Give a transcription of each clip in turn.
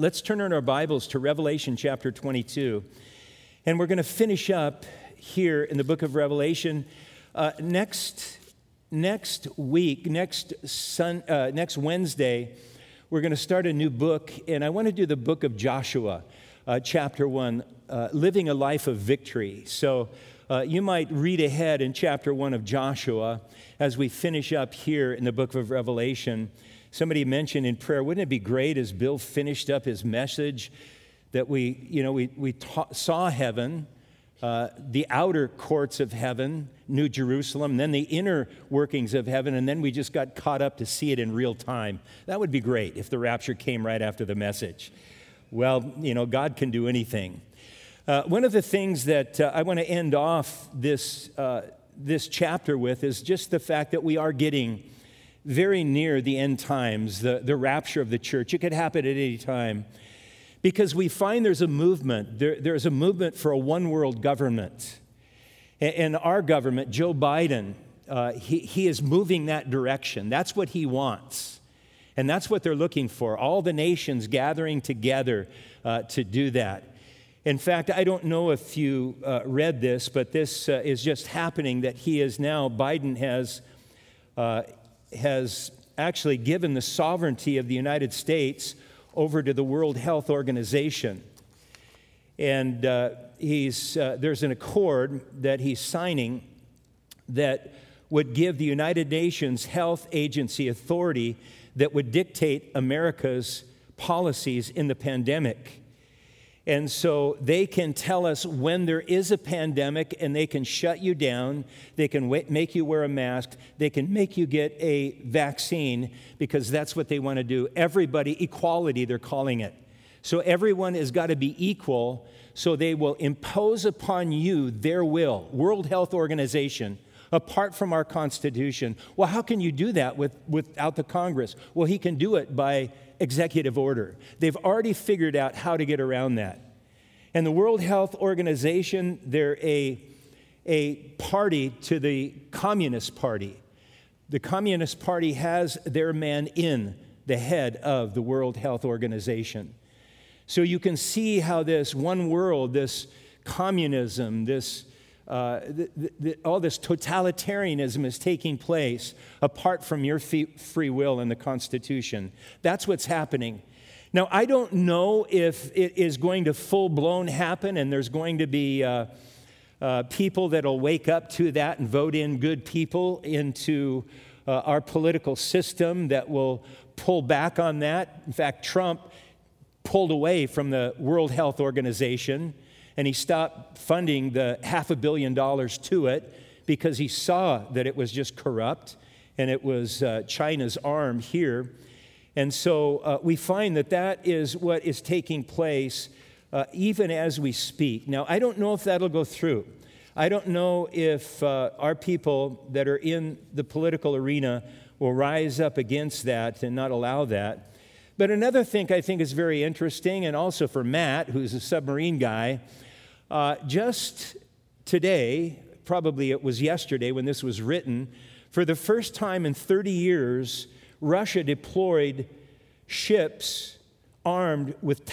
Let's turn in our Bibles to Revelation chapter 22. And we're going to finish up here in the book of Revelation. Next week, next Wednesday, we're going to start a new book. And I want to do the book of Joshua, chapter 1, Living a Life of Victory. So you might read ahead in chapter 1 of Joshua as we finish up here in the book of Revelation. Somebody mentioned in prayer, wouldn't it be great as Bill finished up his message that we saw heaven, the outer courts of heaven, New Jerusalem, then the inner workings of heaven, and then we just got caught up to see it in real time. That would be great if the rapture came right after the message. Well, God can do anything. One of the things that I want to end off this chapter with is just the fact that we are getting very near the end times, the rapture of the church. It could happen at any time because we find there's a movement. There's a movement for a one-world government. And our government, Joe Biden, he is moving that direction. That's what he wants. And that's what they're looking for, all the nations gathering together to do that. In fact, I don't know if you read this, but this is just happening that Biden has actually given the sovereignty of the United States over to the World Health Organization. And there's an accord that he's signing that would give the United Nations Health Agency authority that would dictate America's policies in the pandemic. And so they can tell us when there is a pandemic and they can shut you down. They can make you wear a mask. They can make you get a vaccine because that's what they want to do. Everybody, equality, they're calling it. So everyone has got to be equal, so they will impose upon you their will. World Health Organization, apart from our Constitution. Well, how can you do that without the Congress? Well, he can do it by executive order. They've already figured out how to get around that. And the World Health Organization, they're a party to the Communist Party. The Communist Party has their man in the head of the World Health Organization. So you can see how this one world, this communism, all this totalitarianism is taking place apart from your free will and the Constitution. That's what's happening. Now, I don't know if it is going to full-blown happen and there's going to be people that will wake up to that and vote in good people into our political system that will pull back on that. In fact, Trump pulled away from the World Health Organization and he stopped funding the $500 million to it because he saw that it was just corrupt and it was China's arm here. And so we find that is what is taking place even as we speak. Now, I don't know if that'll go through. I don't know if our people that are in the political arena will rise up against that and not allow that. But another thing I think is very interesting, and also for Matt, who's a submarine guy, just today, probably it was yesterday when this was written, for the first time in 30 years, Russia deployed ships armed with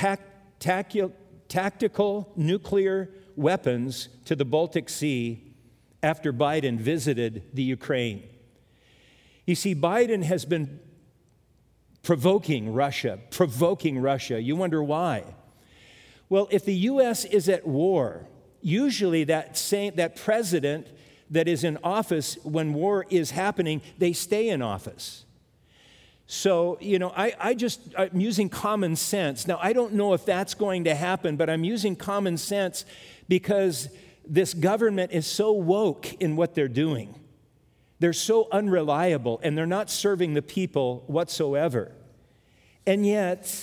tactical nuclear weapons to the Baltic Sea after Biden visited the Ukraine. You see, Biden has been provoking Russia. You wonder why. Well, if the U.S. is at war, usually that president that is in office when war is happening, they stay in office. So, I'm using common sense. Now, I don't know if that's going to happen, but I'm using common sense because this government is so woke in what they're doing. They're so unreliable, and they're not serving the people whatsoever. And yet,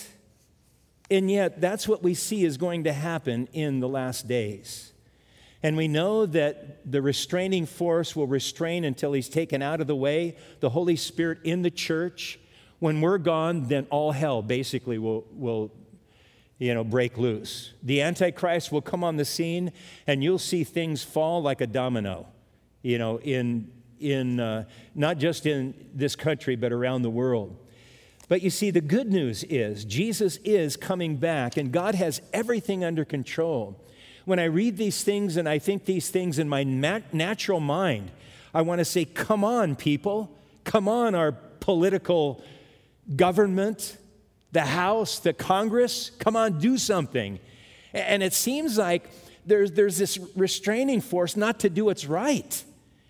that's what we see is going to happen in the last days. And we know that the restraining force will restrain until he's taken out of the way, the Holy Spirit in the church. When we're gone, then all hell basically will break loose. The Antichrist will come on the scene, and you'll see things fall like a domino, in not just in this country, but around the world. But you see, the good news is Jesus is coming back, and God has everything under control. When I read these things and I think these things in my natural mind, I want to say, come on, people. Come on, our political government, the House, the Congress. Come on, do something. And it seems like there's this restraining force not to do what's right.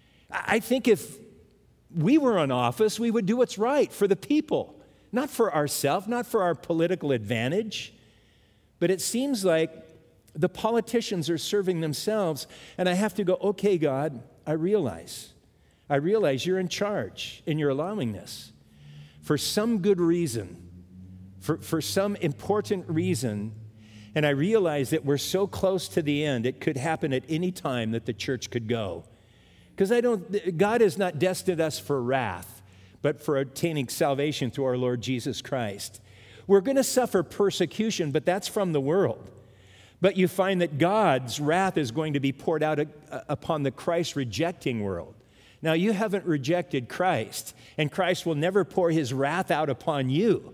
I think if we were in office, we would do what's right for the people. Not for ourselves, not for our political advantage, but it seems like the politicians are serving themselves, and I have to go, okay, God, I realize you're in charge, and you're allowing this for some good reason, for some important reason, and I realize that we're so close to the end, it could happen at any time that the church could go. Because God has not destined us for wrath, but for obtaining salvation through our Lord Jesus Christ. We're going to suffer persecution, but that's from the world. But you find that God's wrath is going to be poured out upon the Christ-rejecting world. Now, you haven't rejected Christ, and Christ will never pour his wrath out upon you.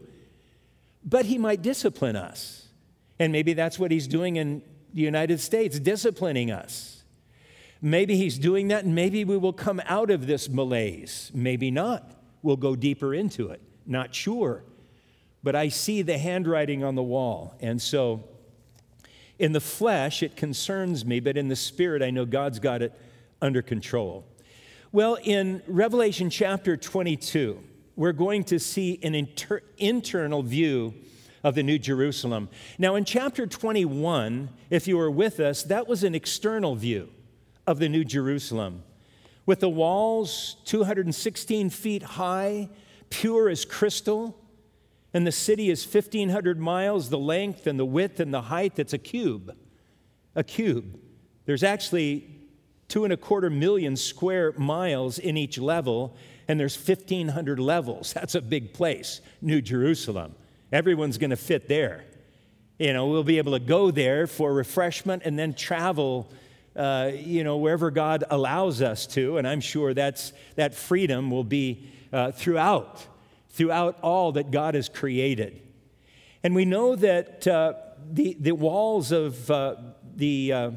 But he might discipline us. And maybe that's what he's doing in the United States, disciplining us. Maybe he's doing that, and maybe we will come out of this malaise. Maybe not. We'll go deeper into it. Not sure. But I see the handwriting on the wall. And so in the flesh, it concerns me, but in the spirit, I know God's got it under control. Well, in Revelation chapter 22, we're going to see an internal view of the New Jerusalem. Now, in chapter 21, if you were with us, that was an external view of the New Jerusalem, with the walls 216 feet high, pure as crystal, and the city is 1,500 miles, the length and the width and the height. It's a cube. A cube. There's actually 2.25 million square miles in each level, and there's 1,500 levels. That's a big place, New Jerusalem. Everyone's going to fit there. We'll be able to go there for refreshment and then travel wherever God allows us to, and I'm sure that freedom will be throughout all that God has created. And we know that the walls of the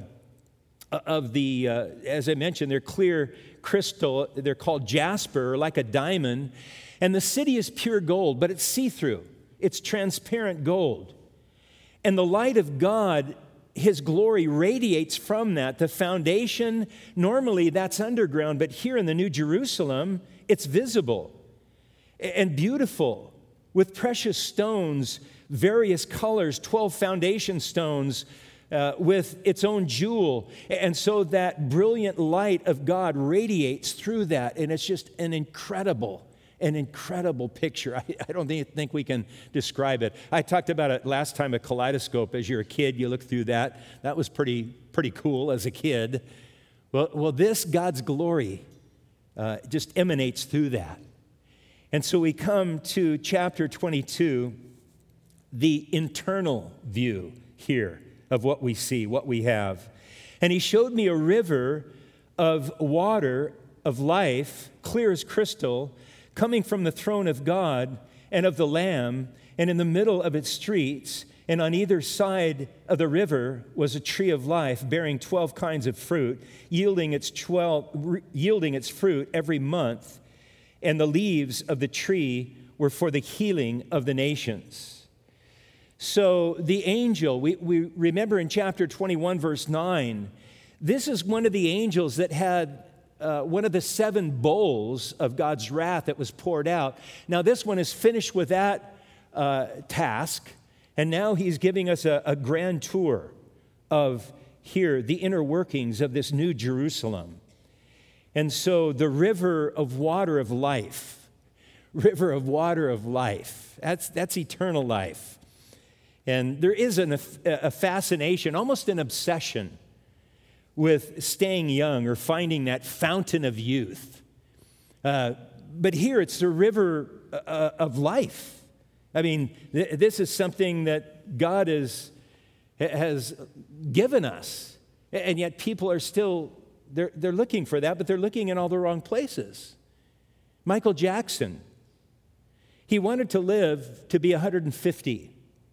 as I mentioned, they're clear crystal. They're called jasper, like a diamond, and the city is pure gold, but it's see-through. It's transparent gold, and the light of God, his glory radiates from that. The foundation, normally that's underground, but here in the New Jerusalem, it's visible and beautiful with precious stones, various colors, 12 foundation stones with its own jewel. And so that brilliant light of God radiates through that, and it's just an incredible picture. I don't think we can describe it. I talked about it last time, a kaleidoscope. As you're a kid, you look through that. That was pretty cool as a kid. Well, this God's glory just emanates through that. And so we come to chapter 22, the internal view here of what we see, what we have. And he showed me a river of water of life, clear as crystal, coming from the throne of God and of the Lamb, and in the middle of its streets, and on either side of the river was a tree of life, bearing 12 kinds of fruit, yielding its fruit every month, and the leaves of the tree were for the healing of the nations. So the angel, we remember in chapter 21, verse 9, this is one of the angels that had one of the 7 bowls of God's wrath that was poured out. Now this one is finished with that task, and now he's giving us a grand tour of here, the inner workings of this New Jerusalem. And so the river of water of life, that's eternal life. And there is a fascination, almost an obsession, with staying young or finding that fountain of youth. But here it's the river of life. I mean, this is something that God has given us. And yet people are still, they're looking for that, but they're looking in all the wrong places. Michael Jackson, He wanted to live to be 150.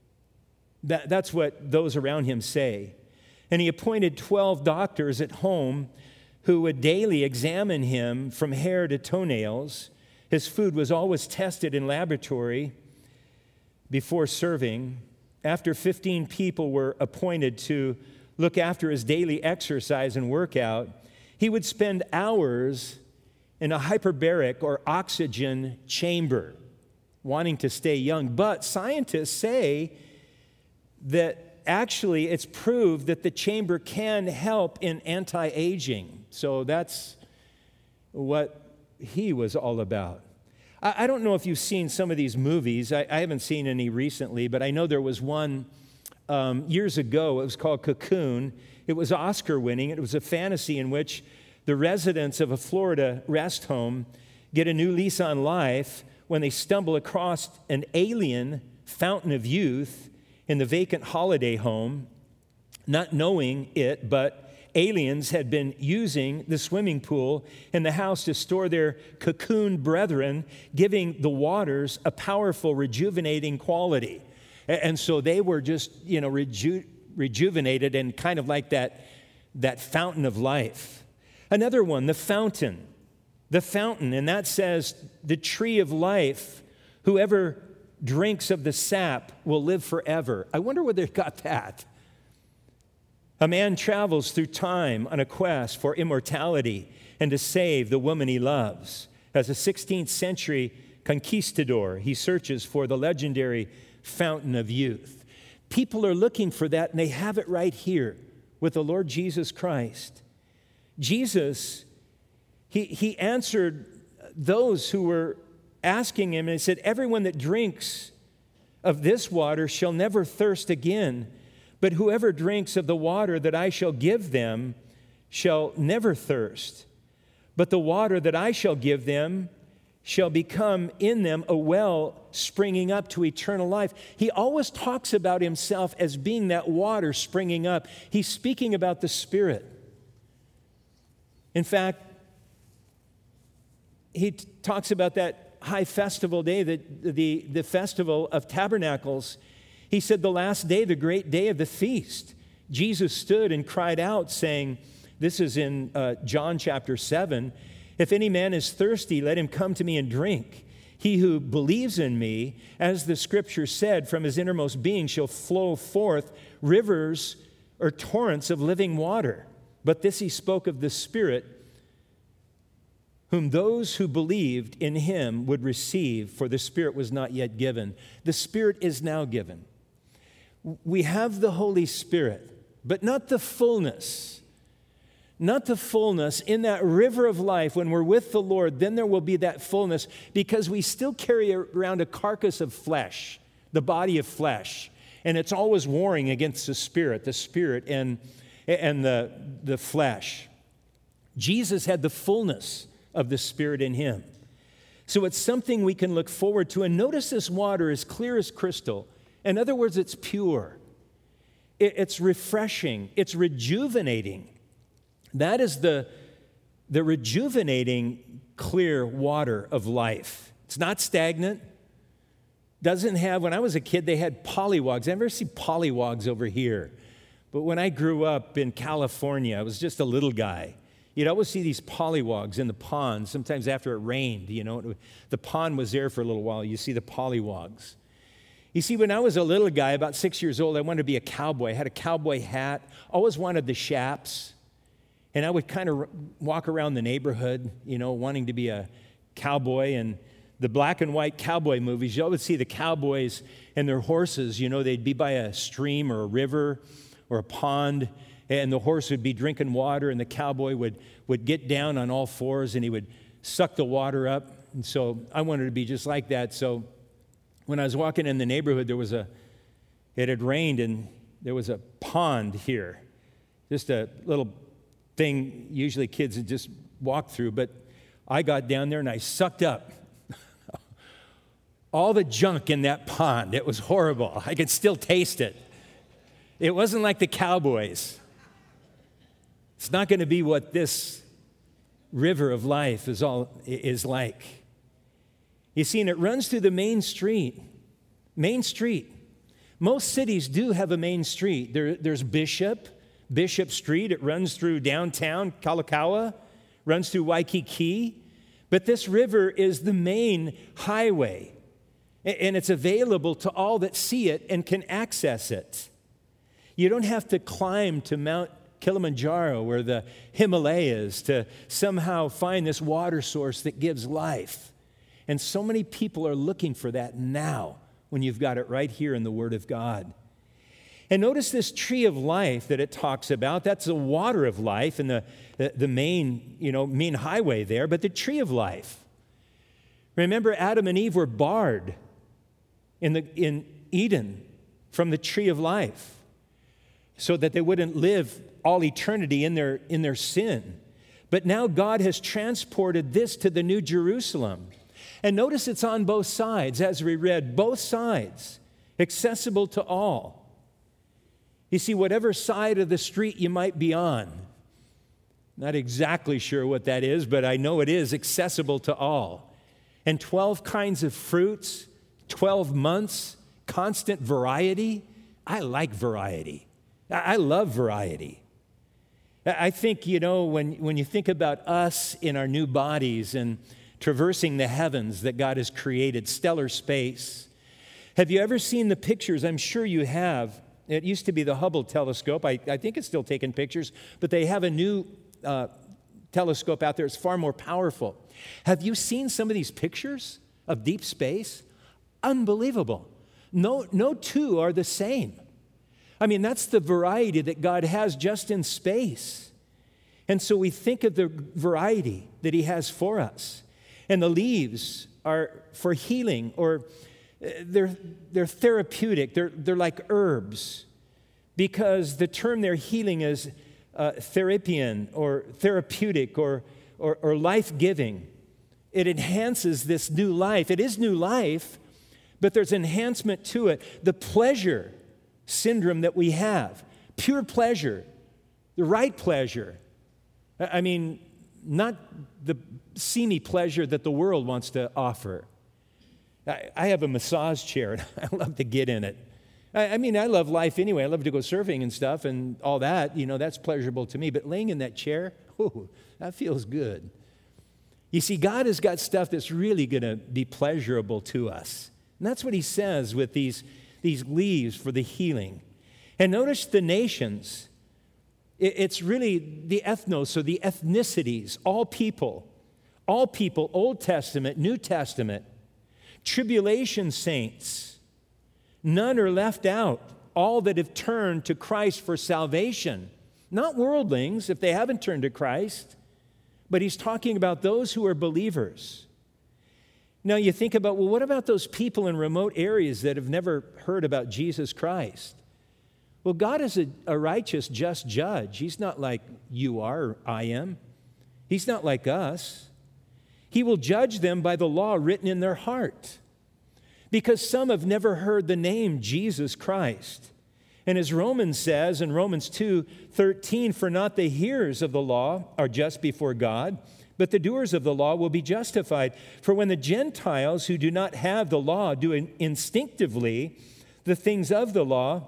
That's what those around him say. And he appointed 12 doctors at home who would daily examine him from hair to toenails. His food was always tested in laboratory before serving. After 15 people were appointed to look after his daily exercise and workout, he would spend hours in a hyperbaric or oxygen chamber, wanting to stay young. But scientists say that actually it's proved that the chamber can help in anti-aging. So that's what he was all about. I don't know if you've seen some of these movies. I haven't seen any recently, but I know there was one years ago. It was called Cocoon. It was Oscar-winning. It was a fantasy in which the residents of a Florida rest home get a new lease on life when they stumble across an alien fountain of youth in the vacant holiday home, not knowing it, but aliens had been using the swimming pool in the house to store their cocooned brethren, giving the waters a powerful rejuvenating quality. And so they were just, rejuvenated and kind of like that fountain of life. Another one, the fountain, and that says the tree of life, whoever drinks of the sap will live forever. I wonder where they got that. A man travels through time on a quest for immortality and to save the woman he loves. As a 16th century conquistador, he searches for the legendary fountain of youth. People are looking for that, and they have it right here with the Lord Jesus Christ. Jesus, he answered those who were asking him, and he said, everyone that drinks of this water shall never thirst again, but whoever drinks of the water that I shall give them shall never thirst. But the water that I shall give them shall become in them a well springing up to eternal life. He always talks about himself as being that water springing up. He's speaking about the Spirit. In fact, he talks about that high festival day, the festival of tabernacles. He said the last day, the great day of the feast, Jesus stood and cried out saying, this is in John chapter 7, if any man is thirsty, let him come to me and drink. He who believes in me, as the scripture said, from his innermost being shall flow forth rivers or torrents of living water. But this he spoke of the Spirit, whom those who believed in him would receive, for the Spirit was not yet given. The Spirit is now given. We have the Holy Spirit, but not the fullness. Not the fullness in that river of life. When we're with the Lord, then there will be that fullness, because we still carry around a carcass of flesh, the body of flesh, and it's always warring against the Spirit and the flesh. Jesus had the fullness of the Spirit in him. So it's something we can look forward to. And notice this water is clear as crystal. In other words, it's pure. It's refreshing. It's rejuvenating. That is the rejuvenating, clear water of life. It's not stagnant. Doesn't have, when I was a kid, they had pollywogs. I never see pollywogs over here. But when I grew up in California, I was just a little guy. You'd always see these pollywogs in the pond, sometimes after it rained, the pond was there for a little while. You see the pollywogs. You see, when I was a little guy, about 6 years old, I wanted to be a cowboy. I had a cowboy hat, always wanted the chaps. And I would kind of walk around the neighborhood, wanting to be a cowboy. And the black and white cowboy movies, you always see the cowboys and their horses, they'd be by a stream or a river or a pond, and the horse would be drinking water, and the cowboy would get down on all fours, and he would suck the water up. And so I wanted to be just like that. So when I was walking in the neighborhood, it had rained, and there was a pond here, just a little thing usually kids would just walk through, but I got down there and I sucked up all the junk in that pond. It was horrible. I could still taste it. It wasn't like the cowboys. It's not going to be what this river of life is like. You see, and it runs through the main street. Main street. Most cities do have a main street. There's Bishop Street. It runs through downtown Kalakaua, runs through Waikiki. But this river is the main highway, and it's available to all that see it and can access it. You don't have to climb to Mount Kilimanjaro or the Himalayas to somehow find this water source that gives life. And so many people are looking for that now when you've got it right here in the Word of God. And notice this tree of life that it talks about. That's the water of life and the main highway there, but the tree of life. Remember, Adam and Eve were barred in Eden from the tree of life so that they wouldn't live all eternity in their sin. But now God has transported this to the New Jerusalem. And notice it's on both sides, as we read, both sides, accessible to all. You see, whatever side of the street you might be on, not exactly sure what that is, but I know it is accessible to all. And 12 kinds of fruits, 12 months, constant variety. I like variety. I love variety. I think, when you think about us in our new bodies and traversing the heavens that God has created, stellar space. Have you ever seen the pictures? I'm sure you have. It used to be the Hubble telescope. I think it's still taking pictures, but they have a new telescope out there. It's far more powerful. Have you seen some of these pictures of deep space? Unbelievable. No two are the same. I mean, that's the variety that God has just in space. And so we think of the variety that He has for us. And the leaves are for healing, or they're therapeutic. They're like herbs, because the term they're healing is therapian or therapeutic or life-giving. It enhances this new life. It is new life, but there's enhancement to it. The pleasure syndrome that we have, pure pleasure, the right pleasure. I mean, not the seamy pleasure that the world wants to offer. I have a massage chair, and I love to get in it. I mean, I love life anyway. I love to go surfing and stuff and all that. That's pleasurable to me. But laying in that chair, that feels good. You see, God has got stuff that's really going to be pleasurable to us. And that's what He says with these leaves for the healing. And notice the nations. It's really the ethnos, or the ethnicities, all people, Old Testament, New Testament, tribulation saints. None are left out. All that have turned to Christ for salvation. Not worldlings, if they haven't turned to Christ, but He's talking about those who are believers. Now you think about, well, what about those people in remote areas that have never heard about Jesus Christ? Well, God is a righteous, just judge. He's not like you are or I am. He's not like us. He will judge them by the law written in their heart, because some have never heard the name Jesus Christ. And as Romans says in Romans 2:13, for not the hearers of the law are just before God, but the doers of the law will be justified. For when the Gentiles who do not have the law do instinctively the things of the law,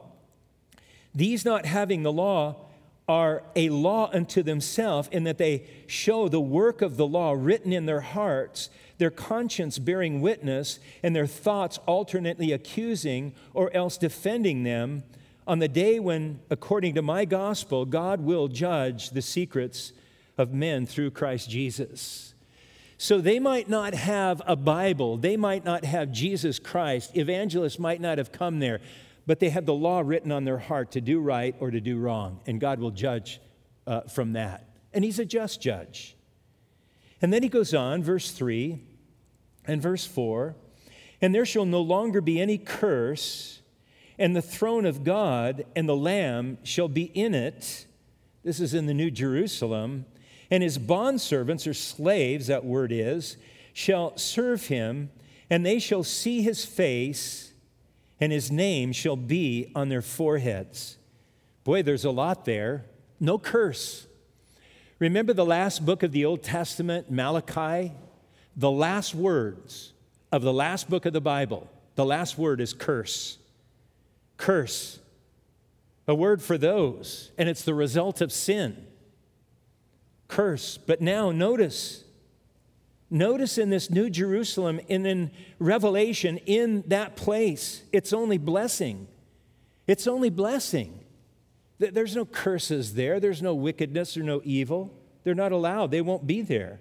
these not having the law are a law unto themselves, in that they show the work of the law written in their hearts, their conscience bearing witness, and their thoughts alternately accusing or else defending them on the day when, according to my gospel, God will judge the secrets of men through Christ Jesus. So they might not have a Bible, they might not have Jesus Christ, evangelists might not have come there, but they have the law written on their heart to do right or to do wrong, and God will judge from that. And He's a just judge. And then He goes on, verse 3 and verse 4, and there shall no longer be any curse, and the throne of God and the Lamb shall be in it. This is in the New Jerusalem. And His bondservants, or slaves, that word is, shall serve Him, and they shall see His face, and His name shall be on their foreheads. Boy, there's a lot there. No curse. Remember the last book of the Old Testament, Malachi? The last words of the last book of the Bible, the last word is curse. Curse. A word for those, and it's the result of sin. Curse. But now notice in this New Jerusalem and in Revelation, in that place, it's only blessing. It's only blessing. There's no curses there. There's no wickedness or no evil. They're not allowed. They won't be there.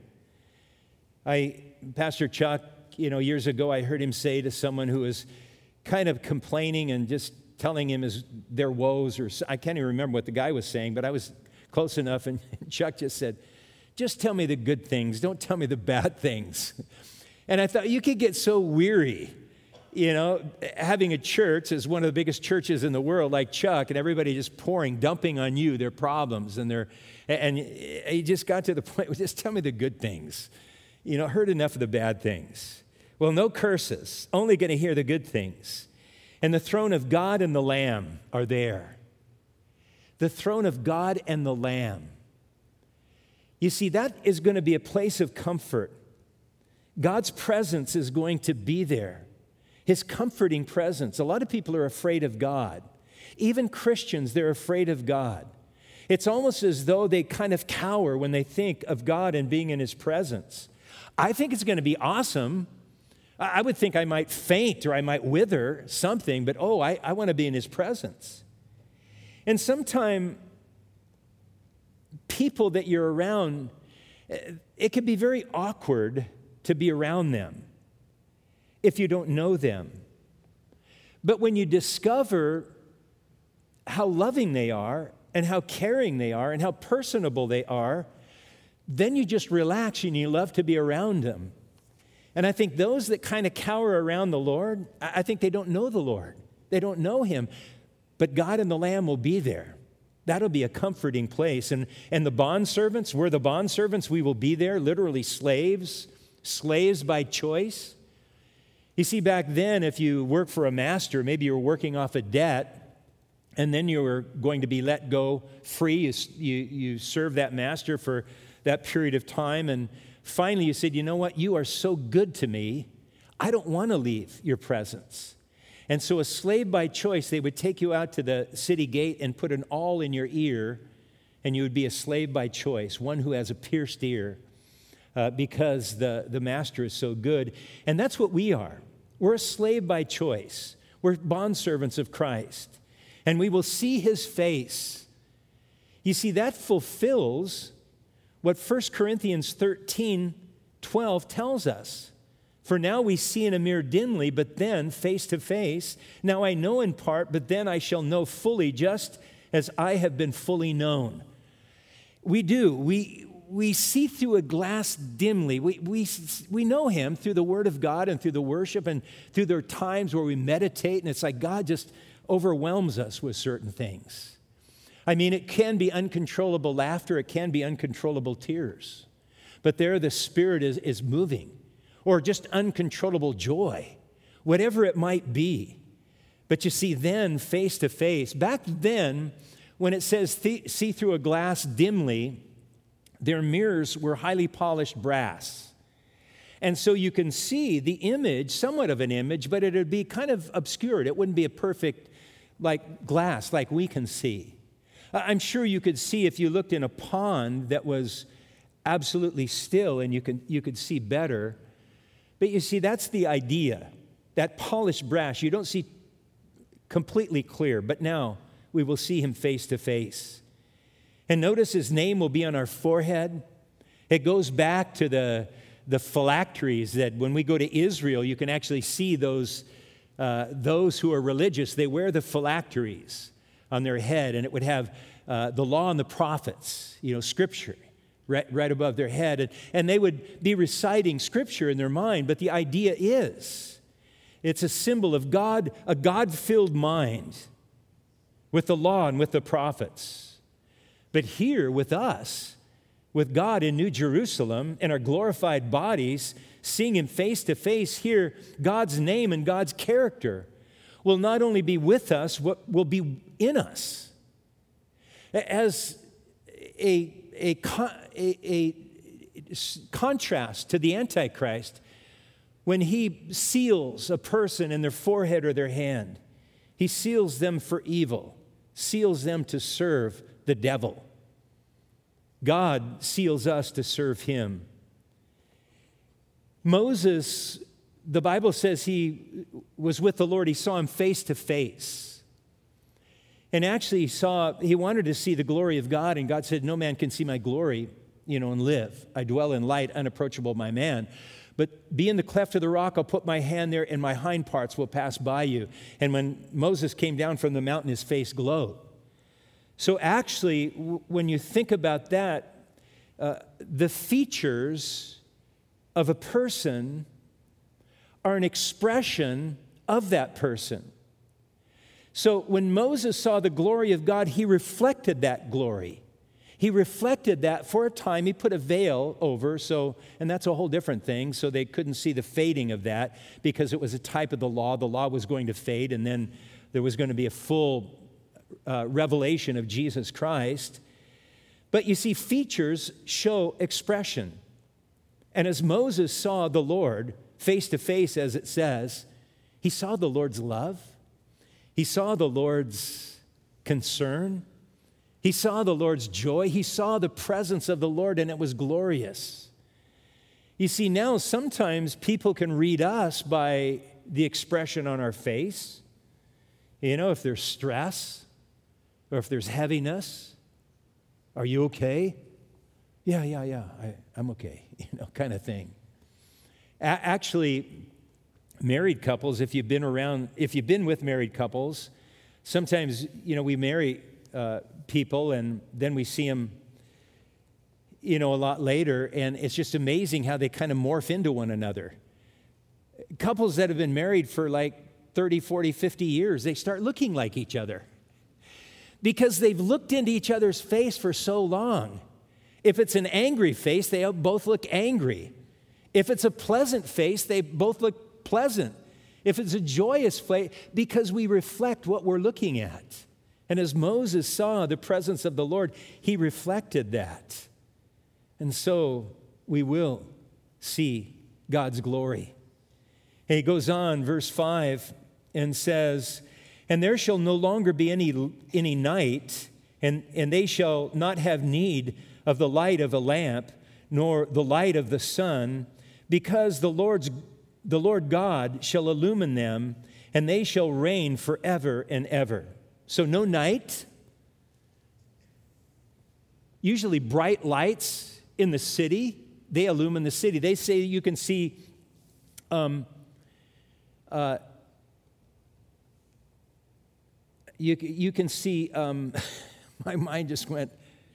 Pastor Chuck, years ago, I heard him say to someone who was kind of complaining and just telling him their woes, or I can't even remember what the guy was saying, but I was close enough, and Chuck just said, just tell me the good things. Don't tell me the bad things. And I thought, you could get so weary, having a church as one of the biggest churches in the world like Chuck, and everybody just dumping on you their problems, and he just got to the point where just tell me the good things. Heard enough of the bad things. Well, no curses, only going to hear the good things. And the throne of God and the Lamb are there. The throne of God and the Lamb. You see, that is going to be a place of comfort. God's presence is going to be there. His comforting presence. A lot of people are afraid of God. Even Christians, they're afraid of God. It's almost as though they kind of cower when they think of God and being in His presence. I think it's going to be awesome. I would think I might faint or I might wither something, but I want to be in His presence. And sometimes people that you're around, it can be very awkward to be around them if you don't know them. But when you discover how loving they are and how caring they are and how personable they are, then you just relax and you love to be around them. And I think those that kind of cower around the Lord, I think they don't know the Lord. They don't know Him. But God and the Lamb will be there. That'll be a comforting place. And the bondservants, we're the bondservants, we will be there, literally slaves by choice. You see, back then, if you work for a master, maybe you were working off a debt, and then you were going to be let go free. You serve that master for that period of time, and finally you said, you know what, you are so good to me, I don't want to leave your presence. And so a slave by choice, they would take you out to the city gate and put an awl in your ear, and you would be a slave by choice, one who has a pierced ear, because the master is so good. And that's what we are. We're a slave by choice. We're bondservants of Christ. And we will see His face. You see, that fulfills what 1 Corinthians 13:12 tells us. For now we see in a mirror dimly, but then face to face. Now I know in part, but then I shall know fully, just as I have been fully known. We do. We see through a glass dimly. We know Him through the Word of God and through the worship and through the times where we meditate, and it's like God just overwhelms us with certain things. I mean, it can be uncontrollable laughter. It can be uncontrollable tears. But there the Spirit is moving. Or just uncontrollable joy. Whatever it might be. But you see, then, face to face. Back then, when it says see through a glass dimly, their mirrors were highly polished brass. And so you can see the image, somewhat of an image, but it would be kind of obscured. It wouldn't be a perfect glass like we can see. I'm sure you could see if you looked in a pond that was absolutely still and you could see better. But you see, that's the idea. That polished brass, you don't see completely clear, but now we will see Him face to face. And notice His name will be on our forehead. It goes back to the phylacteries that when we go to Israel, you can actually see those who are religious, they wear the phylacteries on their head, and it would have the law and the prophets, Scripture, right above their head. And they would be reciting Scripture in their mind, but the idea is, it's a symbol of God, a God-filled mind with the law and with the prophets. But here with us, with God in New Jerusalem, in our glorified bodies, seeing Him face to face here, God's name and God's character will not only be with us, what will be in us. As a contrast to the Antichrist, When he seals a person in their forehead or their hand, he seals them for evil, seals them to serve the devil. God seals us to serve him. Moses, the Bible says he was with the Lord. He saw him face to face. And actually he wanted to see the glory of God, and God said, no man can see my glory, and live. I dwell in light, unapproachable by man. But be in the cleft of the rock, I'll put my hand there, and my hind parts will pass by you. And when Moses came down from the mountain, his face glowed. So actually, when you think about that, the features of a person are an expression of that person. So when Moses saw the glory of God, he reflected that glory. He reflected that for a time. He put a veil over, and that's a whole different thing, so they couldn't see the fading of that because it was a type of the law. The law was going to fade, and then there was going to be a full revelation of Jesus Christ. But you see, features show expression. And as Moses saw the Lord face to face, as it says, he saw the Lord's love. He saw the Lord's concern. He saw the Lord's joy. He saw the presence of the Lord, and it was glorious. You see, now sometimes people can read us by the expression on our face. If there's stress or if there's heaviness, are you okay? Yeah, I'm okay, kind of thing. Actually, married couples, if you've been with married couples, sometimes, we marry people and then we see them, a lot later, and it's just amazing how they kind of morph into one another. Couples that have been married for like 30, 40, 50 years, they start looking like each other because they've looked into each other's face for so long. If it's an angry face, they both look angry. If it's a pleasant face, they both look pleasant. If it's a joyous face, because we reflect what we're looking at. And as Moses saw the presence of the Lord, he reflected that. And so we will see God's glory. And he goes on, verse 5, and says, and there shall no longer be any night, and they shall not have need of the light of a lamp, nor the light of the sun, because the Lord God shall illumine them, and they shall reign forever and ever. So no night. Usually bright lights in the city, they illumine the city. They say you can see you can see my mind just went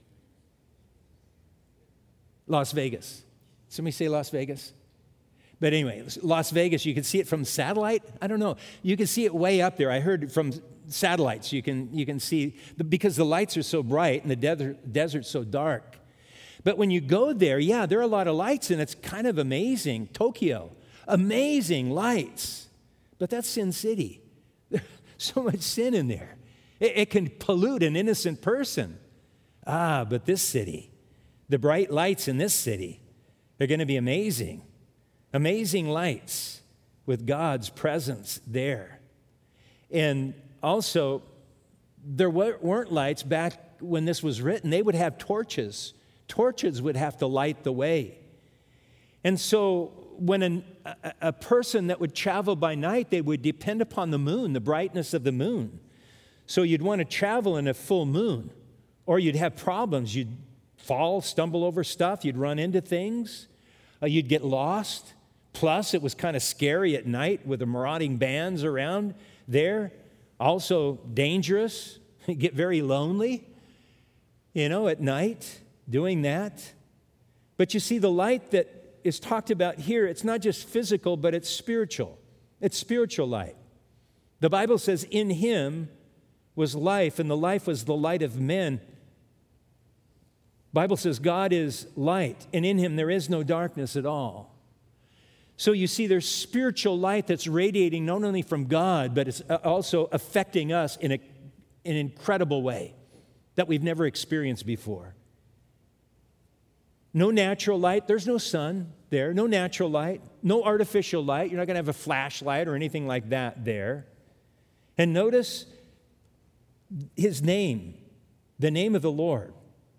Las Vegas. Somebody say Las Vegas? But anyway, Las Vegas, you can see it from satellite. I don't know. You can see it way up there. I heard from satellites you can see, because the lights are so bright and the desert's so dark. But when you go there, there are a lot of lights, and it's kind of amazing. Tokyo, amazing lights. But that's Sin City. There's so much sin in there. It can pollute an innocent person. But this city, the bright lights in this city, they're going to be amazing. Amazing lights with God's presence there. And also, there weren't lights back when this was written. They would have torches. Torches would have to light the way. And so when a person that would travel by night, they would depend upon the moon, the brightness of the moon. So you'd want to travel in a full moon, or you'd have problems. You'd fall, stumble over stuff. You'd run into things. You'd get lost. Plus, it was kind of scary at night with the marauding bands around there. Also dangerous. Get very lonely, at night doing that. But you see, the light that is talked about here, it's not just physical, but it's spiritual. It's spiritual light. The Bible says, in him was life, and the life was the light of men. The Bible says God is light, and in him there is no darkness at all. So you see, there's spiritual light that's radiating not only from God, but it's also affecting us in an incredible way that we've never experienced before. No natural light. There's no sun. there, no natural light, no artificial light. You're not going to have a flashlight or anything like that there. And notice his name, the name of the Lord,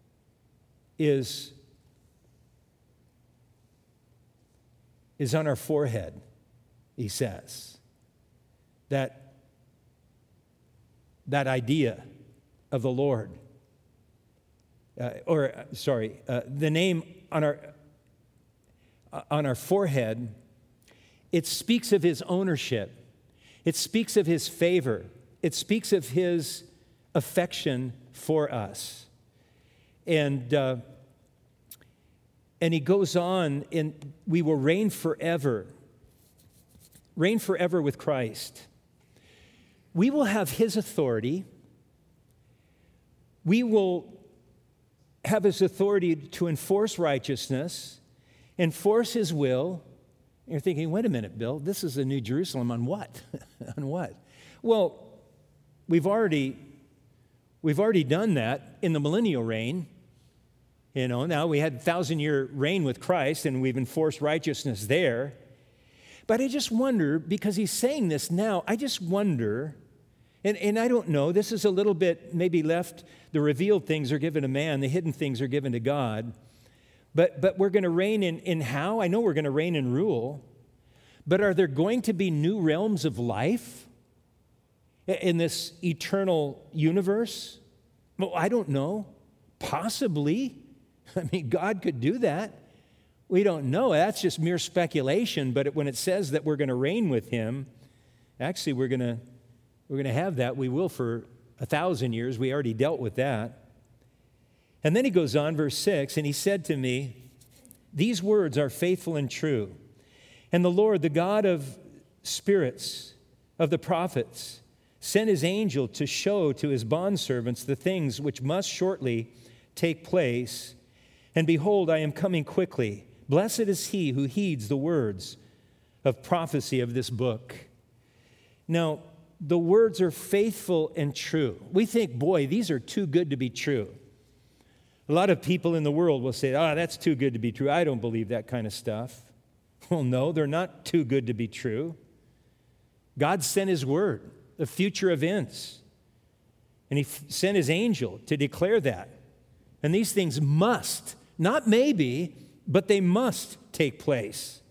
is on our forehead, he says. That idea of the Lord, the name on our forehead, it speaks of his ownership. It speaks of his favor. It speaks of his affection for us. And he goes on, and we will reign forever with Christ. We will have his authority. We will have his authority to enforce righteousness, enforce his will. And you're thinking, wait a minute, Bill, this is a New Jerusalem on what? On what? Well, we've already done that in the millennial reign. You know, now we had 1,000-year reign with Christ, and we've enforced righteousness there. But I just wonder, because he's saying this now, I just wonder, and I don't know, this is a little bit maybe left, the revealed things are given to man, the hidden things are given to God. But we're going to reign in how? I know we're going to reign and rule, but are there going to be new realms of life in this eternal universe? Well, I don't know. Possibly. I mean, God could do that. We don't know. That's just mere speculation, but when it says that we're going to reign with him, actually we're going to have that. We will for 1,000 years. We already dealt with that. And then he goes on, verse 6, and he said to me, these words are faithful and true. And the Lord, the God of spirits, of the prophets, sent his angel to show to his bondservants the things which must shortly take place. And behold, I am coming quickly. Blessed is he who heeds the words of prophecy of this book. Now, the words are faithful and true. We think, boy, these are too good to be true. A lot of people in the world will say, that's too good to be true. I don't believe that kind of stuff. Well, no, they're not too good to be true. God sent his word, the future events, and he sent his angel to declare that. And these things must, not maybe, but they must take place.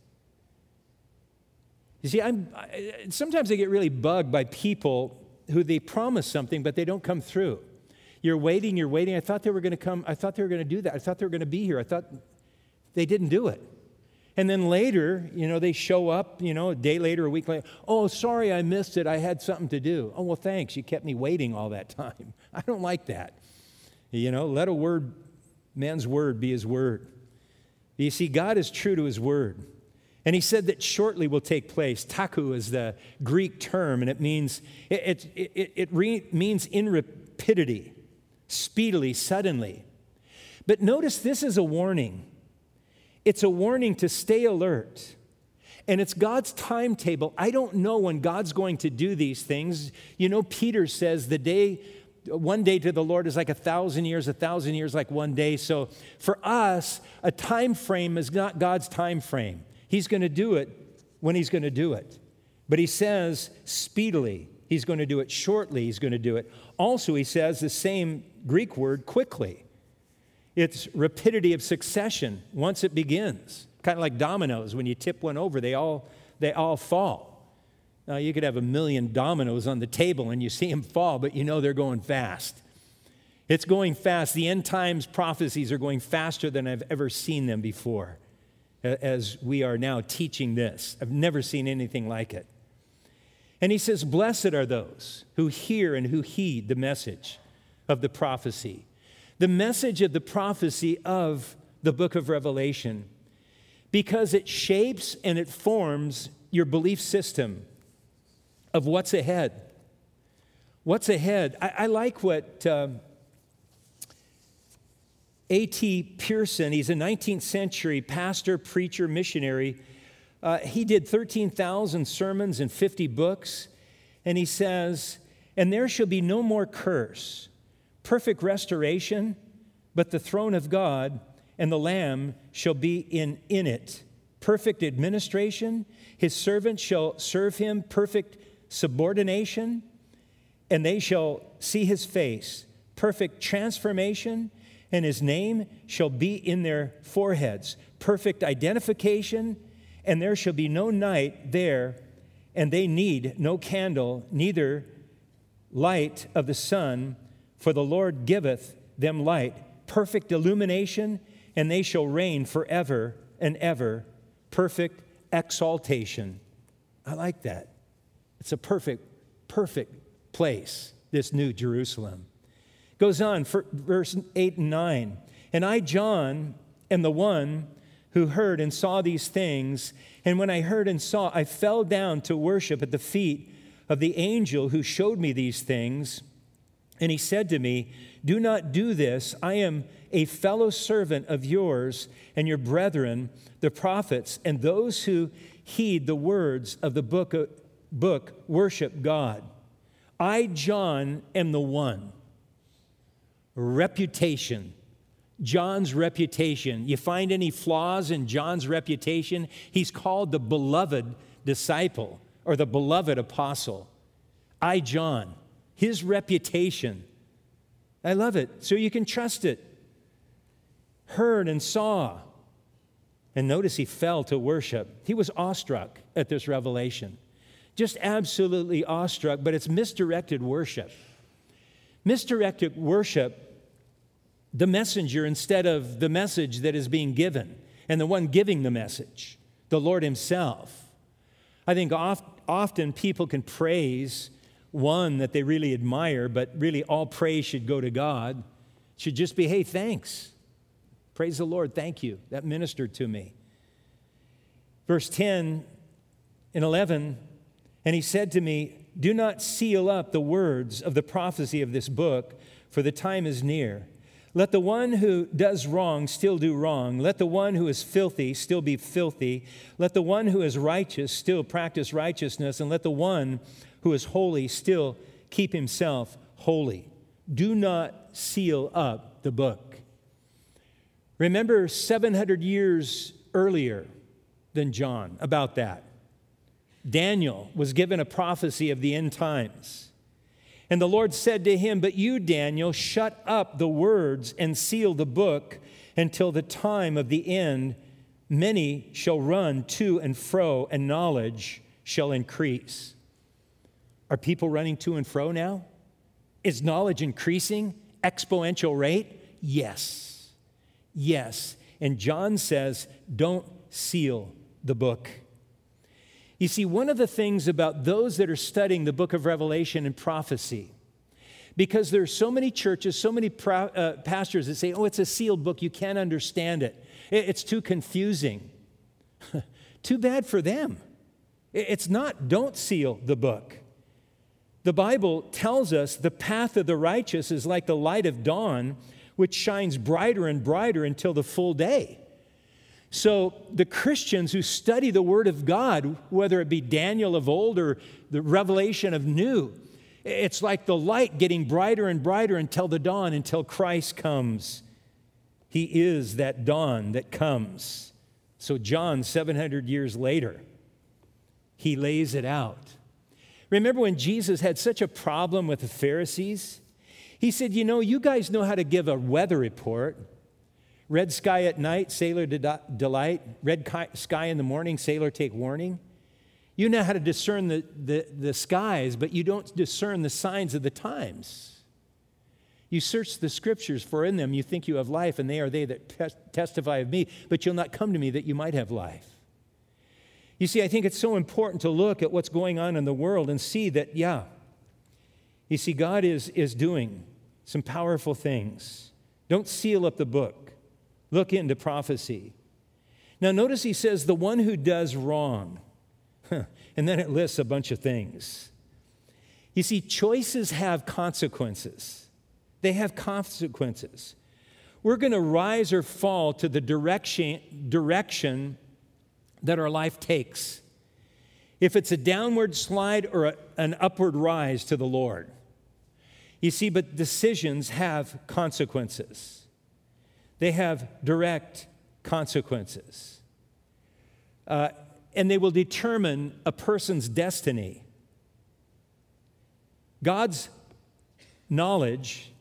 You see, sometimes I get really bugged by people who they promise something, but they don't come through. You're waiting. I thought they were going to come. I thought they were going to do that. I thought they were going to be here. I thought they didn't do it. And then later, they show up, a day later, a week later. Oh, sorry, I missed it. I had something to do. Oh, well, thanks. You kept me waiting all that time. I don't like that. Let man's word be his word. You see, God is true to his word. And he said that shortly will take place. Taku is the Greek term, and it means means in rapidity, speedily, suddenly. But notice this is a warning. It's a warning to stay alert. And it's God's timetable. I don't know when God's going to do these things. Peter says one day to the Lord is like 1,000 years, 1,000 years like one day. So for us, a time frame is not God's time frame. He's going to do it when he's going to do it. But he says speedily. He's going to do it shortly. He's going to do it. Also, he says the same Greek word, quickly. It's rapidity of succession once it begins. Kind of like dominoes. When you tip one over, they all fall. Now, you could have 1,000,000 dominoes on the table and you see them fall, but they're going fast. It's going fast. The end times prophecies are going faster than I've ever seen them before, as we are now teaching this. I've never seen anything like it. And he says, blessed are those who hear and who heed the message of the prophecy. The message of the prophecy of the book of Revelation, because it shapes and it forms your belief system of what's ahead. What's ahead? I like what A.T. Pierson, he's a 19th century pastor, preacher, missionary. He did 13,000 sermons and 50 books. And he says, and there shall be no more curse, perfect restoration, but the throne of God and the Lamb shall be in it. perfect administration. His servants shall serve him perfect subordination, and they shall see his face, perfect transformation, and his name shall be in their foreheads, perfect identification, and there shall be no night there, and they need no candle, neither light of the sun, for the Lord giveth them light, perfect illumination, and they shall reign forever and ever, perfect exaltation. I like that. It's a perfect place, this new Jerusalem. Goes on, verse 8 and 9. And I, John, am the one who heard and saw these things. And when I heard and saw, I fell down to worship at the feet of the angel who showed me these things. And he said to me, do not do this. I am a fellow servant of yours and your brethren, the prophets, and those who heed the words of the book worship God. I, John, am the one. Reputation. John's reputation. You find any flaws in John's reputation? He's called the beloved disciple or the beloved apostle. I, John. His reputation. I love it. So you can trust it. Heard and saw. And notice he fell to worship. He was awestruck at this revelation. Just absolutely awestruck, but it's misdirected worship. Misdirected worship, the messenger instead of the message that is being given, and the one giving the message, the Lord himself. I think often people can praise one that they really admire, but really all praise should go to God. It should just be, hey, thanks. Praise the Lord, thank you. That ministered to me. Verse 10 and 11, and he said to me, do not seal up the words of the prophecy of this book, for the time is near. Let the one who does wrong still do wrong. Let the one who is filthy still be filthy. Let the one who is righteous still practice righteousness. And let the one who is holy still keep himself holy. Do not seal up the book. Remember 700 years earlier than John about that. Daniel was given a prophecy of the end times. And the Lord said to him, but you, Daniel, shut up the words and seal the book until the time of the end. Many shall run to and fro, and knowledge shall increase. Are people running to and fro now? Is knowledge increasing? Exponential rate? Yes. Yes. And John says, don't seal the book. You see, one of the things about those that are studying the book of Revelation and prophecy, because there are so many churches, so many pastors that say, oh, it's a sealed book, you can't understand it. It's too confusing. Too bad for them. It's not, don't seal the book. The Bible tells us the path of the righteous is like the light of dawn, which shines brighter and brighter until the full day. So the Christians who study the Word of God, whether it be Daniel of old or the revelation of new, it's like the light getting brighter and brighter until the dawn, until Christ comes. He is that dawn that comes. So John, 700 years later, he lays it out. Remember when Jesus had such a problem with the Pharisees? He said, you guys know how to give a weather report. Red sky at night, sailor delight. Red sky in the morning, sailor take warning. You know how to discern the skies, but you don't discern the signs of the times. You search the scriptures, for in them you think you have life, and they are they that testify of me, but you'll not come to me that you might have life. You see, I think it's so important to look at what's going on in the world and see that, you see, God is doing some powerful things. Don't seal up the book. Look into prophecy. Now, notice he says, the one who does wrong. And then it lists a bunch of things. You see, choices have consequences. They have consequences. We're going to rise or fall to the direction that our life takes. If it's a downward slide or an upward rise to the Lord. You see, but decisions have consequences. They have direct consequences. and they will determine a person's destiny. God's knowledge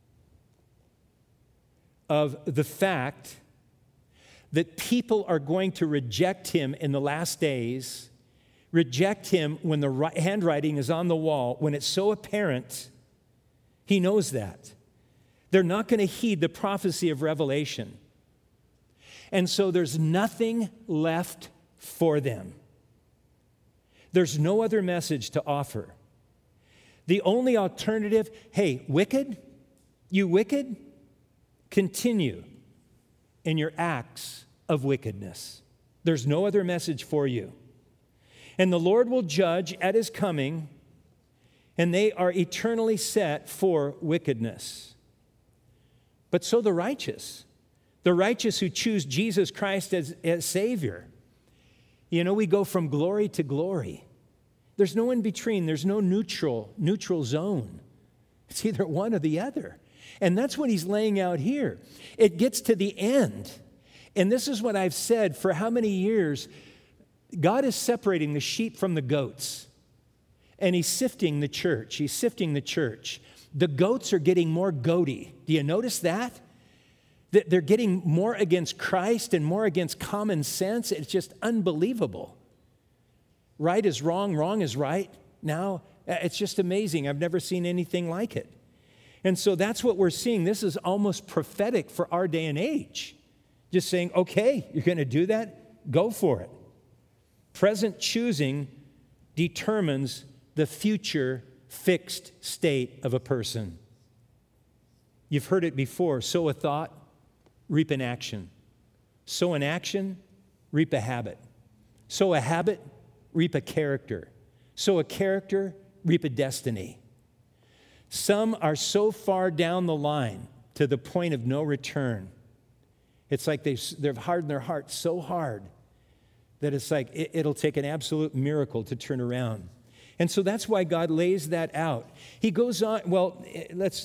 of the fact that people are going to reject him in the last days, reject him when the handwriting is on the wall, when it's so apparent, he knows that. They're not going to heed the prophecy of Revelation. And so there's nothing left for them. There's no other message to offer. The only alternative, hey, wicked, you wicked, continue in your acts of wickedness. There's no other message for you. And the Lord will judge at his coming, and they are eternally set for wickedness. But so the righteous who choose Jesus Christ as Savior. You know, we go from glory to glory. There's no in between. There's no neutral zone. It's either one or the other. And that's what he's laying out here. It gets to the end. And this is what I've said for how many years. God is separating the sheep from the goats. And he's sifting the church. He's sifting the church. The goats are getting more goaty. Do you notice that? They're getting more against Christ and more against common sense. It's just unbelievable. Right is wrong, wrong is right. Now, it's just amazing. I've never seen anything like it. And so that's what we're seeing. This is almost prophetic for our day and age. Just saying, okay, you're going to do that? Go for it. Present choosing determines the future fixed state of a person. You've heard it before. Sow a thought, reap an action. Sow an action, reap a habit. Sow a habit, reap a character. Sow a character, reap a destiny. Some are so far down the line to the point of no return. It's like they've hardened their heart so hard that it's like it'll take an absolute miracle to turn around. And so that's why God lays that out. He goes on, well, let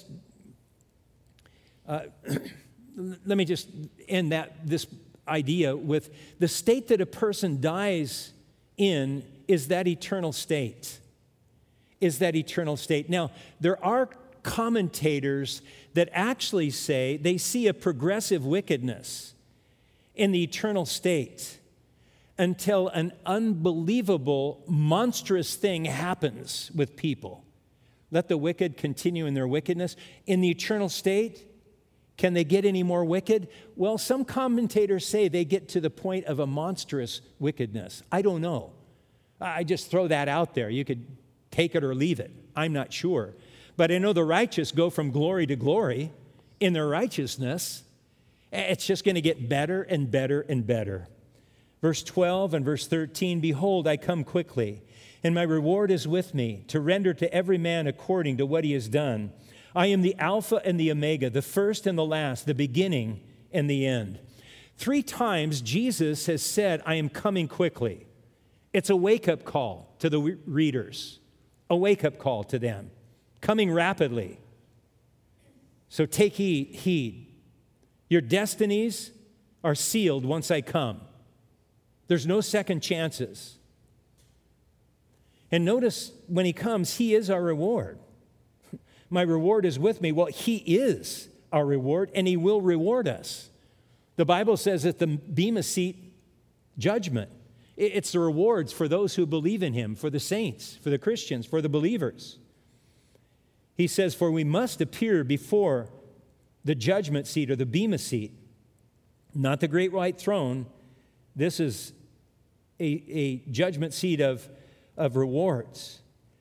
me just end this idea with the state that a person dies in is that eternal state. Is that eternal state. Now, there are commentators that actually say they see a progressive wickedness in the eternal state until an unbelievable, monstrous thing happens with people. Let the wicked continue in their wickedness. In the eternal state, can they get any more wicked? Well, some commentators say they get to the point of a monstrous wickedness. I don't know. I just throw that out there. You could take it or leave it. I'm not sure. But I know the righteous go from glory to glory in their righteousness. It's just going to get better and better and better. Verse 12 and verse 13, behold, I come quickly, and my reward is with me, to render to every man according to what he has done. I am the Alpha and the Omega, the first and the last, the beginning and the end. 3 times Jesus has said, I am coming quickly. It's a wake-up call to the readers, a wake-up call to them, coming rapidly. So take heed. Your destinies are sealed once I come. There's no second chances. And notice when he comes, he is our reward. My reward is with me. Well, he is our reward, and he will reward us. The Bible says that the Bema seat judgment, it's the rewards for those who believe in him, for the saints, for the Christians, for the believers. He says, for we must appear before the judgment seat or the Bema seat, not the great white throne. This is a judgment seat of rewards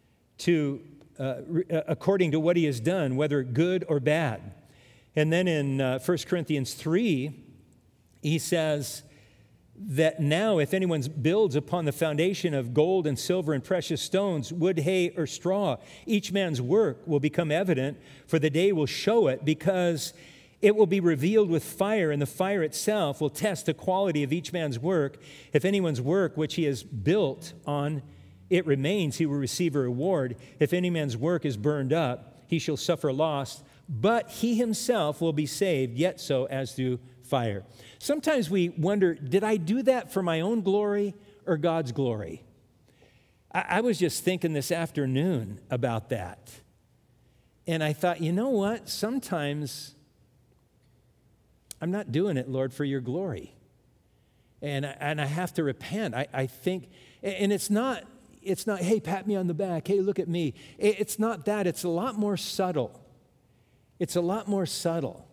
according to what he has done, whether good or bad. And then in 1 Corinthians 3, he says that now if anyone builds upon the foundation of gold and silver and precious stones, wood, hay, or straw, each man's work will become evident, for the day will show it, because it will be revealed with fire, and the fire itself will test the quality of each man's work. If anyone's work which he has built on it remains, he will receive a reward. If any man's work is burned up, he shall suffer loss, but he himself will be saved, yet so as through fire. Sometimes we wonder, did I do that for my own glory or God's glory? I was just thinking this afternoon about that. And I thought, you know what? Sometimes I'm not doing it, Lord, for your glory. And I have to repent. I think, and it's not, hey, pat me on the back. Hey, look at me. It's not that. It's a lot more subtle. It's a lot more subtle.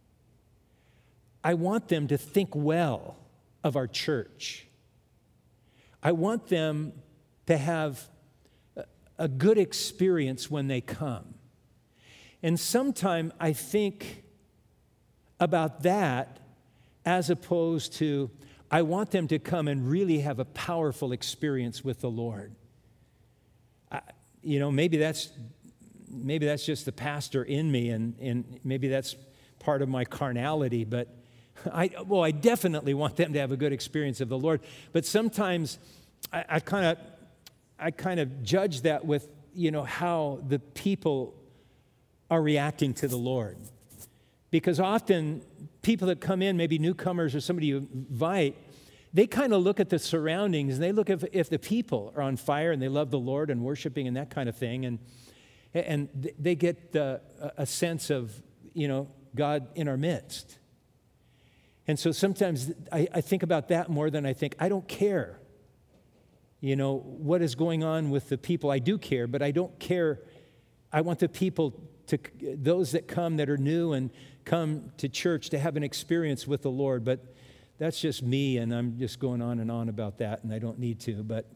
I want them to think well of our church. I want them to have a good experience when they come. And sometimes I think about that as opposed to, I want them to come and really have a powerful experience with the Lord. Maybe that's just the pastor in me, and maybe that's part of my carnality, but I definitely want them to have a good experience of the Lord. But sometimes I kind of judge that with, how the people are reacting to the Lord. Because often people that come in, maybe newcomers or somebody you invite, they kind of look at the surroundings and they look if the people are on fire and they love the Lord and worshiping and that kind of thing. And they get a sense of, God in our midst. And so sometimes I think about that more than I think, I don't care, what is going on with the people. I do care, but I don't care. I want the people, those that come that are new and come to church, to have an experience with the Lord. But that's just me, and I'm just going on and on about that, and I don't need to. But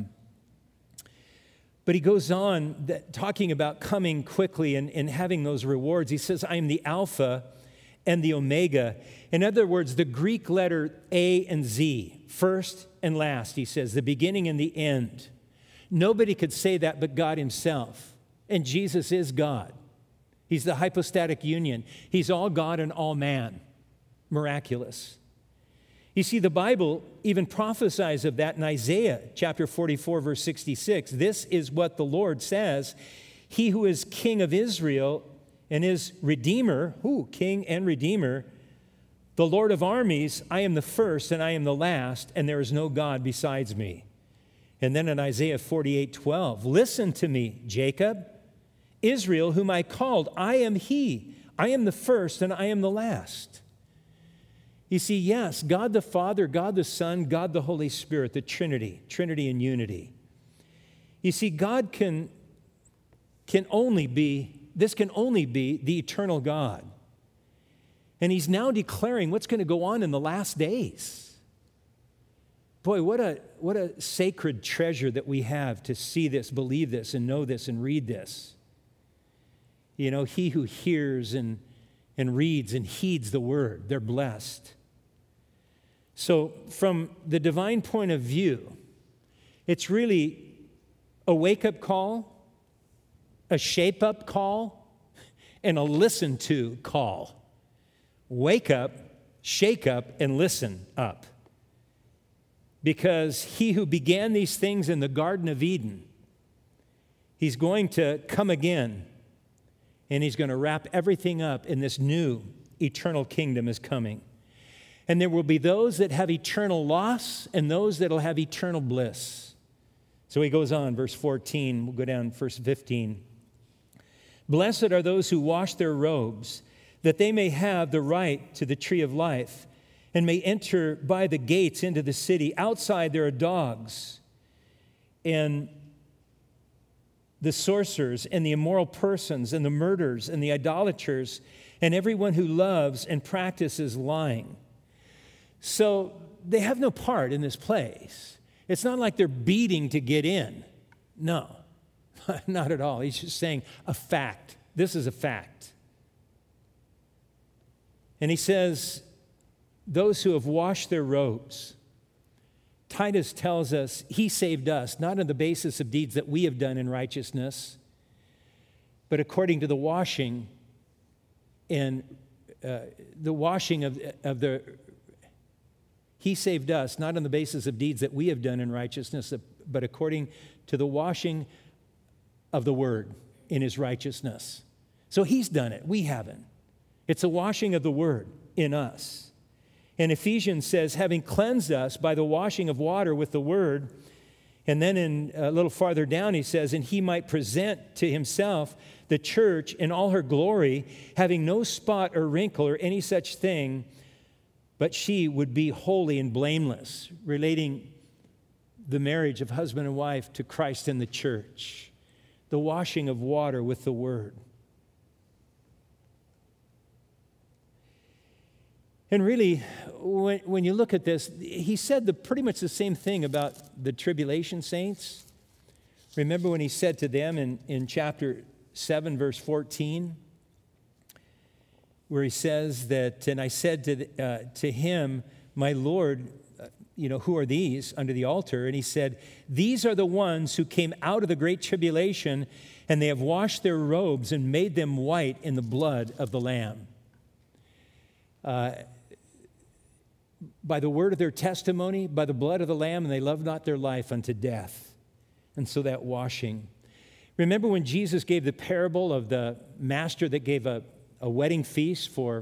he goes on talking about coming quickly and having those rewards. He says, I am the Alpha and the Omega. In other words, the Greek letter A and Z, first and last, he says, the beginning and the end. Nobody could say that but God himself. And Jesus is God. He's the hypostatic union. He's all God and all man. Miraculous. You see, the Bible even prophesies of that in Isaiah chapter 44, verse 66. This is what the Lord says, he who is king of Israel and is Redeemer, king and Redeemer, the Lord of armies, I am the first and I am the last, and there is no God besides me. And then in Isaiah 48:12, listen to me, Jacob, Israel, whom I called, I am he. I am the first and I am the last. You see, yes, God the Father, God the Son, God the Holy Spirit, the Trinity in unity. You see, God can only be the eternal God. And he's now declaring what's going to go on in the last days. Boy, what a sacred treasure that we have to see this, believe this, and know this, and read this. He who hears and reads and heeds the word, they're blessed. So from the divine point of view, it's really a wake-up call, a shape-up call, and a listen-to call. Wake up, shake up, and listen up. Because he who began these things in the Garden of Eden, he's going to come again, and he's going to wrap everything up in this new eternal kingdom is coming. And there will be those that have eternal loss and those that will have eternal bliss. So he goes on, verse 14, we'll go down verse 15. Blessed are those who wash their robes, that they may have the right to the tree of life and may enter by the gates into the city. Outside there are dogs and the sorcerers and the immoral persons and the murderers and the idolaters and everyone who loves and practices lying. So they have no part in this place. It's not like they're beating to get in. No, not at all. He's just saying a fact. This is a fact. And he says, those who have washed their robes, Titus tells us he saved us, not on the basis of deeds that we have done in righteousness, but according to the washing and he saved us, not on the basis of deeds that we have done in righteousness, but according to the washing of the word in his righteousness. So he's done it. We haven't. It's a washing of the word in us. And Ephesians says, having cleansed us by the washing of water with the word. And then a little farther down he says, and he might present to himself the church in all her glory, having no spot or wrinkle or any such thing, but she would be holy and blameless, relating the marriage of husband and wife to Christ and the church, the washing of water with the word. And really, when you look at this, he said pretty much the same thing about the tribulation saints. Remember when he said to them in chapter 7, verse 14, where he says that, and I said to him, my Lord, who are these under the altar? And he said, these are the ones who came out of the great tribulation, and they have washed their robes and made them white in the blood of the Lamb. By the word of their testimony, by the blood of the Lamb, and they loved not their life unto death. And so that washing. Remember when Jesus gave the parable of the master that gave a wedding feast for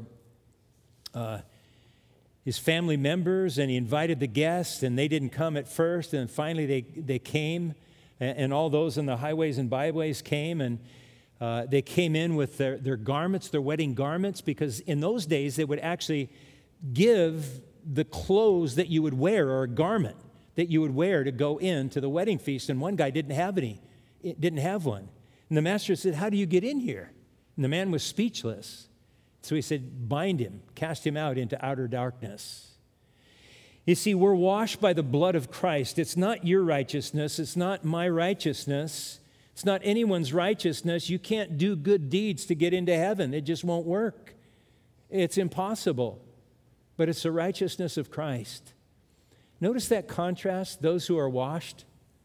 his family members, and he invited the guests, and they didn't come at first, and finally they came, and all those in the highways and byways came, and they came in with their garments, their wedding garments, because in those days they would actually give the clothes that you would wear, or a garment that you would wear to go into the wedding feast. And one guy didn't have one. And the master said, how do you get in here? And the man was speechless. So he said, bind him, cast him out into outer darkness. You see, we're washed by the blood of Christ. It's not your righteousness. It's not my righteousness. It's not anyone's righteousness. You can't do good deeds to get into heaven. It just won't work. It's impossible. But it's the righteousness of Christ. Notice that contrast, those who are washed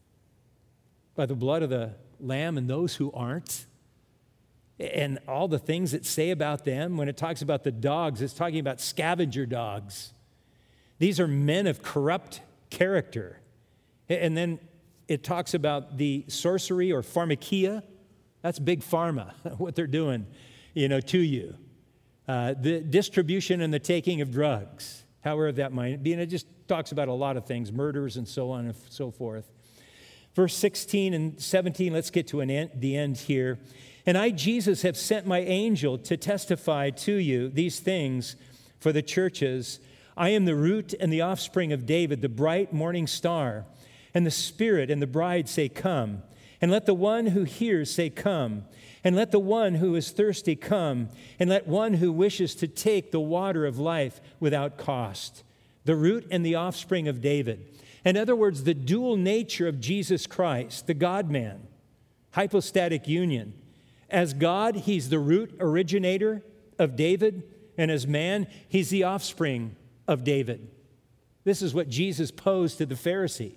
by the blood of the Lamb and those who aren't. And all the things that say about them. When it talks about the dogs, it's talking about scavenger dogs. These are men of corrupt character. And then it talks about the sorcery or pharmakia. That's big pharma, what they're doing, to you. The distribution and the taking of drugs, however that might be. And it just talks about a lot of things, murders and so on and so forth. Verse 16 and 17, let's get to the end here. And I, Jesus, have sent my angel to testify to you these things for the churches. I am the root and the offspring of David, the bright morning star. And the Spirit and the bride say, come. And let the one who hears say, come. And let the one who is thirsty come. And let one who wishes to take the water of life without cost. The root and the offspring of David. In other words, the dual nature of Jesus Christ, the God-man, hypostatic union. As God, he's the root originator of David. And as man, he's the offspring of David. This is what Jesus posed to the Pharisee.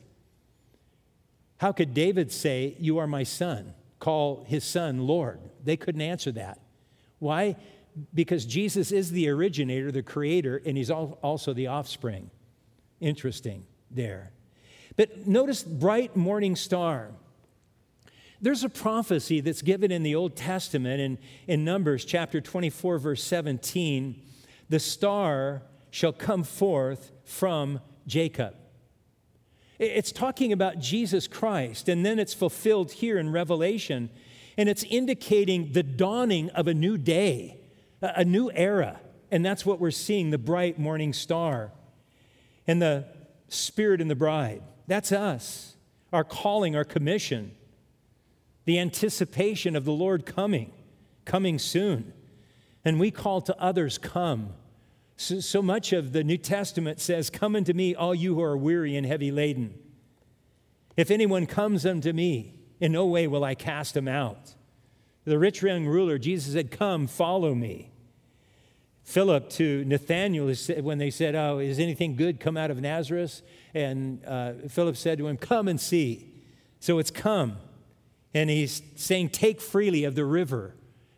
How could David say, you are my son? Call his son Lord. They couldn't answer that. Why? Because Jesus is the originator, the creator, and he's also the offspring. Interesting there. But notice bright morning star. There's a prophecy that's given in the Old Testament in Numbers chapter 24, verse 17. The star shall come forth from Jacob. It's talking about Jesus Christ, and then it's fulfilled here in Revelation, and it's indicating the dawning of a new day, a new era, and that's what we're seeing, the bright morning star, and the Spirit and the bride. That's us, our calling, our commission, the anticipation of the Lord coming soon, and we call to others, come. So much of the New Testament says, come unto me, all you who are weary and heavy laden. If anyone comes unto me, in no way will I cast him out. The rich young ruler, Jesus said, come, follow me. Philip to Nathanael, when they said, oh, is anything good come out of Nazareth? And Philip said to him, come and see. So it's come. And he's saying, take freely of the river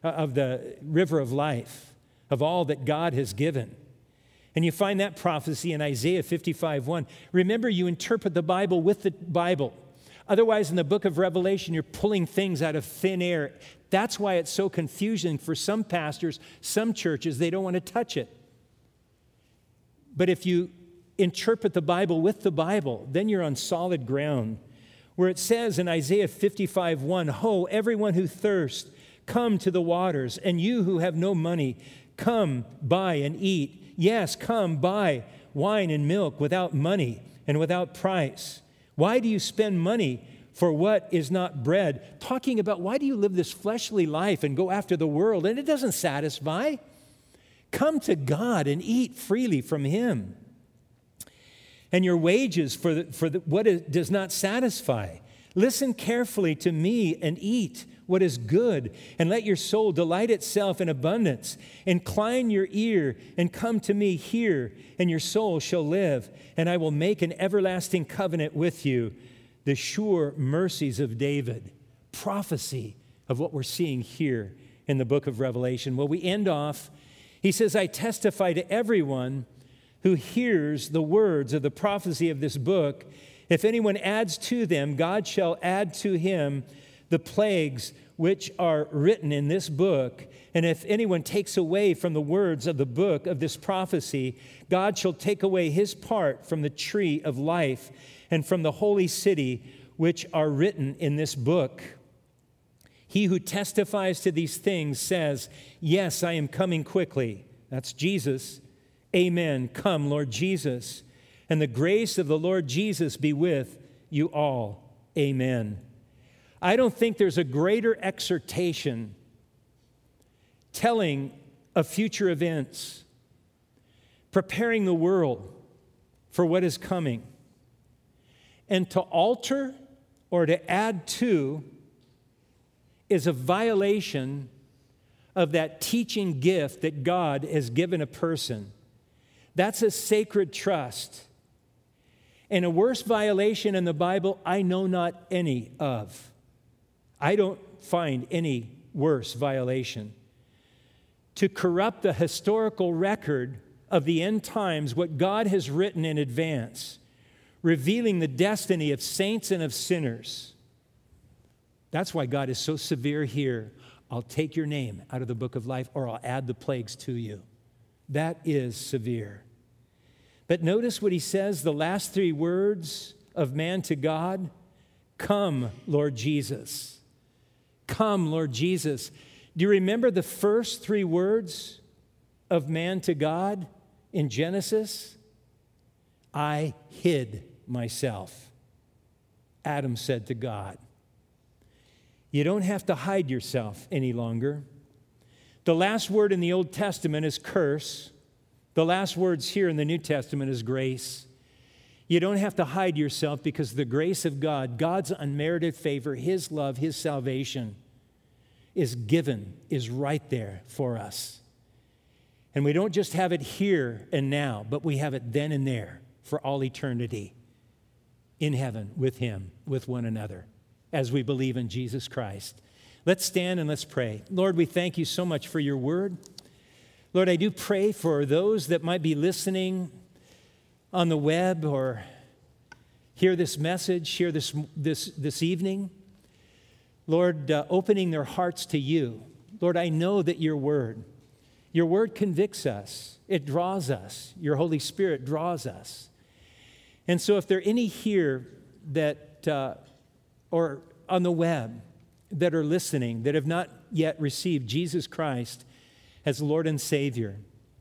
of life, of all that God has given. And you find that prophecy in Isaiah 55:1. Remember, you interpret the Bible with the Bible. Otherwise, in the book of Revelation, you're pulling things out of thin air. That's why it's so confusing for some pastors, some churches, they don't want to touch it. But if you interpret the Bible with the Bible, then you're on solid ground. Where it says in Isaiah 55:1, "Ho, everyone who thirsts, come to the waters, and you who have no money, come buy and eat. Yes, come buy wine and milk without money and without price. Why do you spend money for what is not bread?" Talking about why do you live this fleshly life and go after the world, and it doesn't satisfy. Come to God and eat freely from Him. And your wages for what does not satisfy. Listen carefully to me and eat what is good, and let your soul delight itself in abundance. Incline your ear and come to me, hear, and your soul shall live, and I will make an everlasting covenant with you. The sure mercies of David. Prophecy of what we're seeing here in the book of Revelation. Well, we end off, he says, "I testify to everyone who hears the words of the prophecy of this book. If anyone adds to them, God shall add to him the plagues which are written in this book. And if anyone takes away from the words of the book of this prophecy, God shall take away his part from the tree of life and from the holy city which are written in this book. He who testifies to these things says, 'Yes, I am coming quickly.'" That's Jesus. "Amen. Come, Lord Jesus. And the grace of the Lord Jesus be with you all. Amen." I don't think there's a greater exhortation telling of future events, preparing the world for what is coming. And to alter or to add to is a violation of that teaching gift that God has given a person. That's a sacred trust. And a worse violation in the Bible, I know not any of. I don't find any worse violation. To corrupt the historical record of the end times, what God has written in advance, revealing the destiny of saints and of sinners. That's why God is so severe here. I'll take your name out of the book of life, or I'll add the plagues to you. That is severe. But notice what he says, the last three words of man to God: "Come, Lord Jesus. Come, Lord Jesus." Do you remember the first three words of man to God in Genesis? "I hid myself," Adam said to God. You don't have to hide yourself any longer. The last word in the Old Testament is curse. The last words here in the New Testament is grace. You don't have to hide yourself because the grace of God, God's unmerited favor, His love, His salvation is given, is right there for us. And we don't just have it here and now, but we have it then and there for all eternity in heaven with Him, with one another, as we believe in Jesus Christ. Let's stand and let's pray. Lord, we thank you so much for your word. Lord, I do pray for those that might be listening on the web or hear this message, hear this evening. Lord, opening their hearts to you. Lord, I know that your word convicts us. It draws us. Your Holy Spirit draws us. And so if there are any here that, or on the web, that are listening, that have not yet received Jesus Christ as Lord and Savior,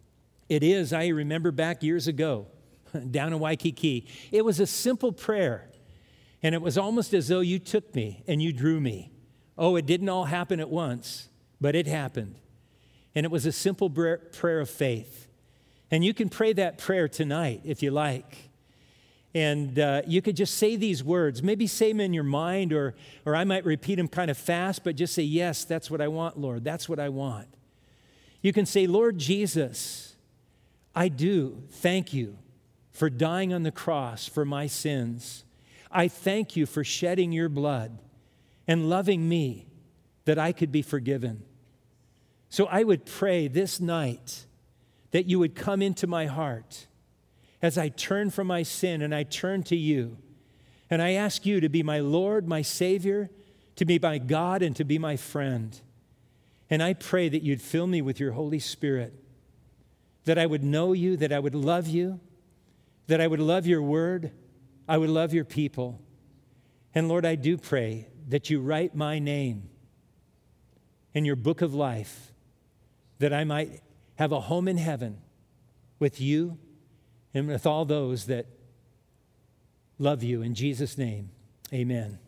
I remember back years ago, down in Waikiki, it was a simple prayer. And it was almost as though you took me and you drew me. Oh, it didn't all happen at once, but it happened. And it was a simple prayer of faith. And you can pray that prayer tonight if you like. And you could just say these words. Maybe say them in your mind, or I might repeat them kind of fast, but just say, "Yes, that's what I want, Lord. That's what I want." You can say, "Lord Jesus, I do thank you for dying on the cross for my sins. I thank you for shedding your blood and loving me that I could be forgiven. So I would pray this night that you would come into my heart as I turn from my sin and I turn to you. And I ask you to be my Lord, my Savior, to be my God, and to be my friend. And I pray that you'd fill me with your Holy Spirit, that I would know you, that I would love you, that I would love your word, I would love your people. And Lord, I do pray that you write my name in your book of life, that I might have a home in heaven with you and with all those that love you. In Jesus' name, amen.